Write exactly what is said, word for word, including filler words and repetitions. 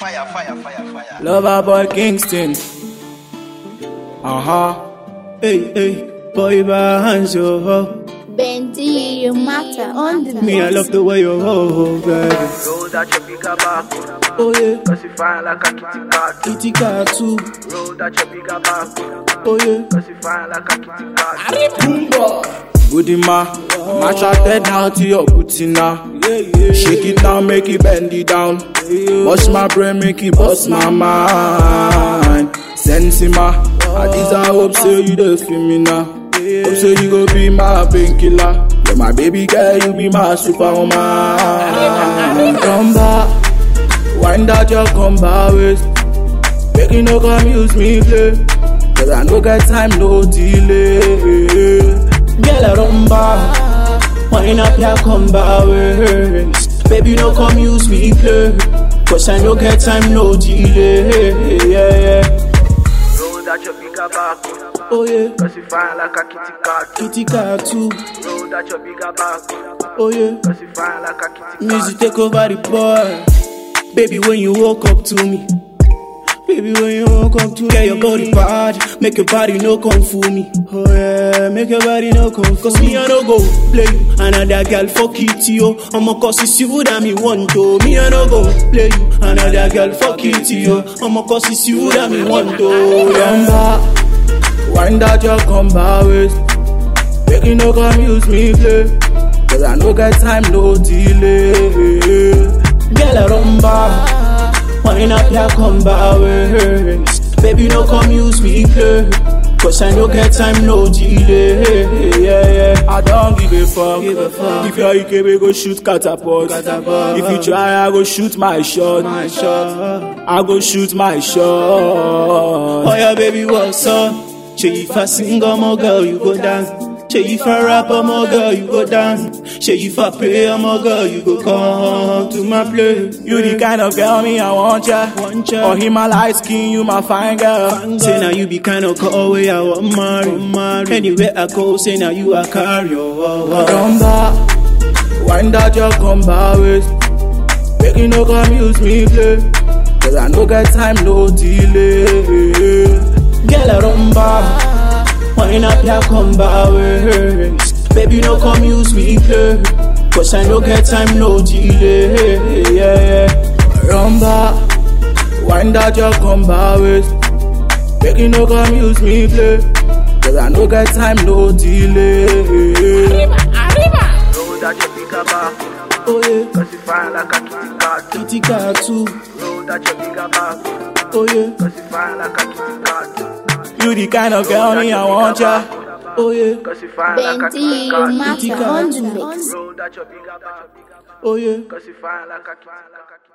Fire, fire, fire, fire. Lover boy Kingston. Uh-huh. Hey, hey, boy bands, yo. Benji, you matter on the Me, I love the way you hold, baby. Roll that your bigger back. Oh, yeah. Cause you fine like a kitty cat. Kitty cat, too. Roll that your bigger back. Oh, yeah. Cause you fine like a kitty cat. Goody ma, match out dead now to your booty now. Shake it down, make it bend it down. Bust my brain, make it bust my mind. Sensi ma, I desire hope so you don't feel me now. Hope so you go be my painkiller. You're my baby girl, you be my superwoman. Come back, wind out your combat waist. Make you no come use me play, cause I no get time, no delay. Girl, I run back, wind up your combat waist. Baby, no come use me play, cause I no get time, no delay. Yeah, yeah. Roll that your bigger back. Oh yeah, cause you fine like a kitty cat. kitty cat too. Roll that your bigger back. Oh yeah, cause you fine like a kitty cat. music take over the boy. Baby, when you walk up to me, baby, when you walk up to me, get your body bad, make your body no come fool me. Oh yeah, make your body no come fool me. Cause me I no go play you, another girl fuck it yo. I'ma cause it's you that me want to. Me I no go play you, another girl fuck it yo. I'ma cause it's you that me want to. Remember, wind out your combat waist. Make you no come use me play, cause I no get time, no delay. Girl, I run back, wind up your combat waist. Baby, no come use me play, cause I no get time, no delay. Yeah, yeah. I don't give a fuck, give a fuck. If you're Ike, we go shoot catapult. catapult. If you try, I go shoot my shot. My shot. I go shoot my shot. Oh yeah, baby, what's up? Say if I sing, I'm a girl, you go dance. Say if I rap, I'm a girl, you go dance. Say if I pay, I'm a girl, you go come to my place. You the kind of girl me, I want ya. Want ya. Or him my light skin, you my fine girl. Fine girl. Say now you be kind of call away, I want marry. marry. Anywhere I go, say now you a carry. Come back, wind out your combat waist. Make you no come use me play, cause I no get time, no delay. Girl, I run back, wind up your combat waist. Baby, no come use me play, cause I no get time, no delay. Yeah, yeah. Run back, wind out your combat waist. Baby, no come use me play, cause I no get time, no delay. Roll that your bigger back. Oh yeah, cause you fine like a kitty cat. kitty cat too. Roll that your bigger back. Oh yeah, cause you fine like a kitty cat. you the kind of girl me, I want ya. Oh yeah, cause you fine like a Benji, kitty you cat. matter on the mix. Roll that your bigger back. oh yeah. Cause you fine like a kitty cat.